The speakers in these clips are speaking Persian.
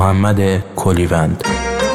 محمد کلیوند.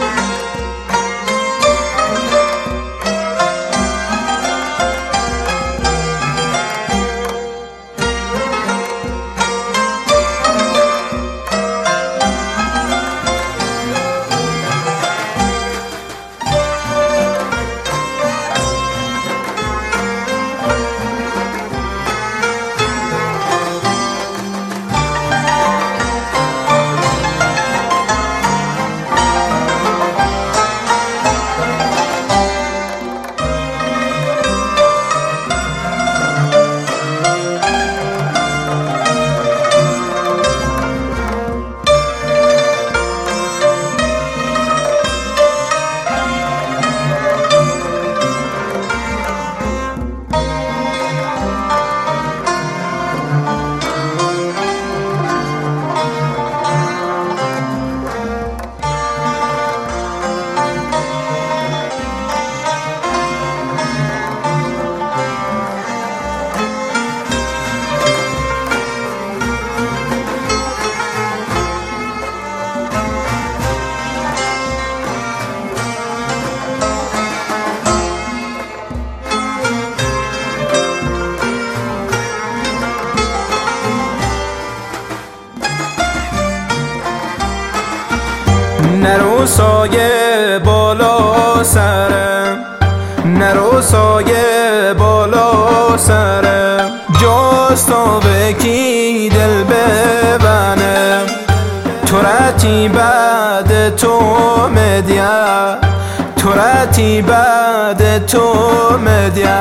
نرو سایه بالا سرم، نرو سایه بالا سرم، جاستا بکی دل ببنم، تو رتی بعد تو مدیا، تو رتی بعد تو مدیا،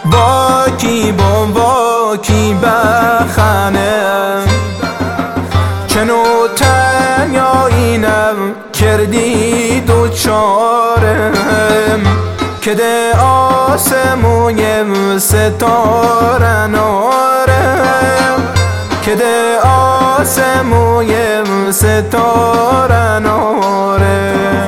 با کی بخنم، چنو تنیا اینم کردی دوچارم، که ده آسمویم ستاره نارم، که ده آسمویم ستاره نارم.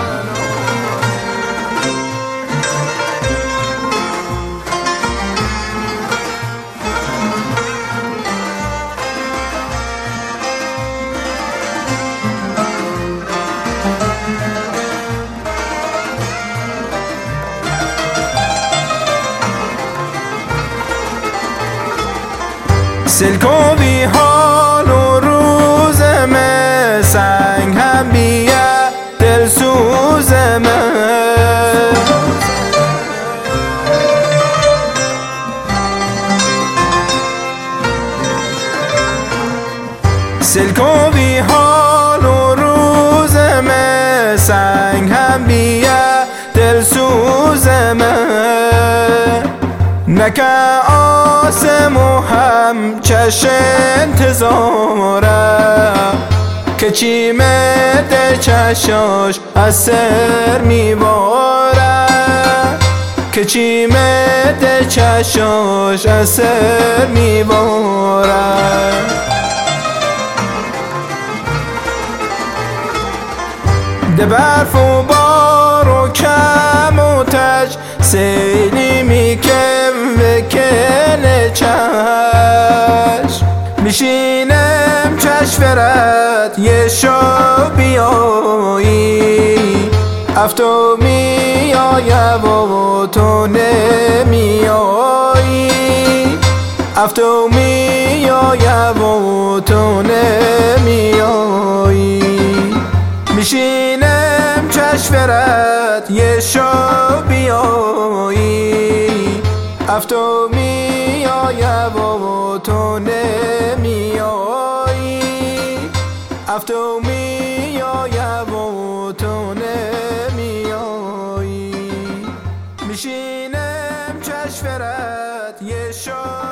سلکوی حال و روزمه، سنگ هم بیه دل سوزمه، سلکوی حال و روزمه، سنگ هم بیه دل سوزمه، نکه آسمو هم چش انتظاره، که چی مده چشاش از سر میباره، که چی مده چشاش از سر میباره. ده برف و بار و کم و تج، سیلی میکم و کل چشم، میشینم چشورت یه شو بیایی، افتو میایه و تو نمیایی، افتو میایه و تو نمیایی، میشینم چشورت یه شو بیایی، افتو میایه و تو نمیایی، افتو میایه و تو نمیایی، میشینم چشورت یه شو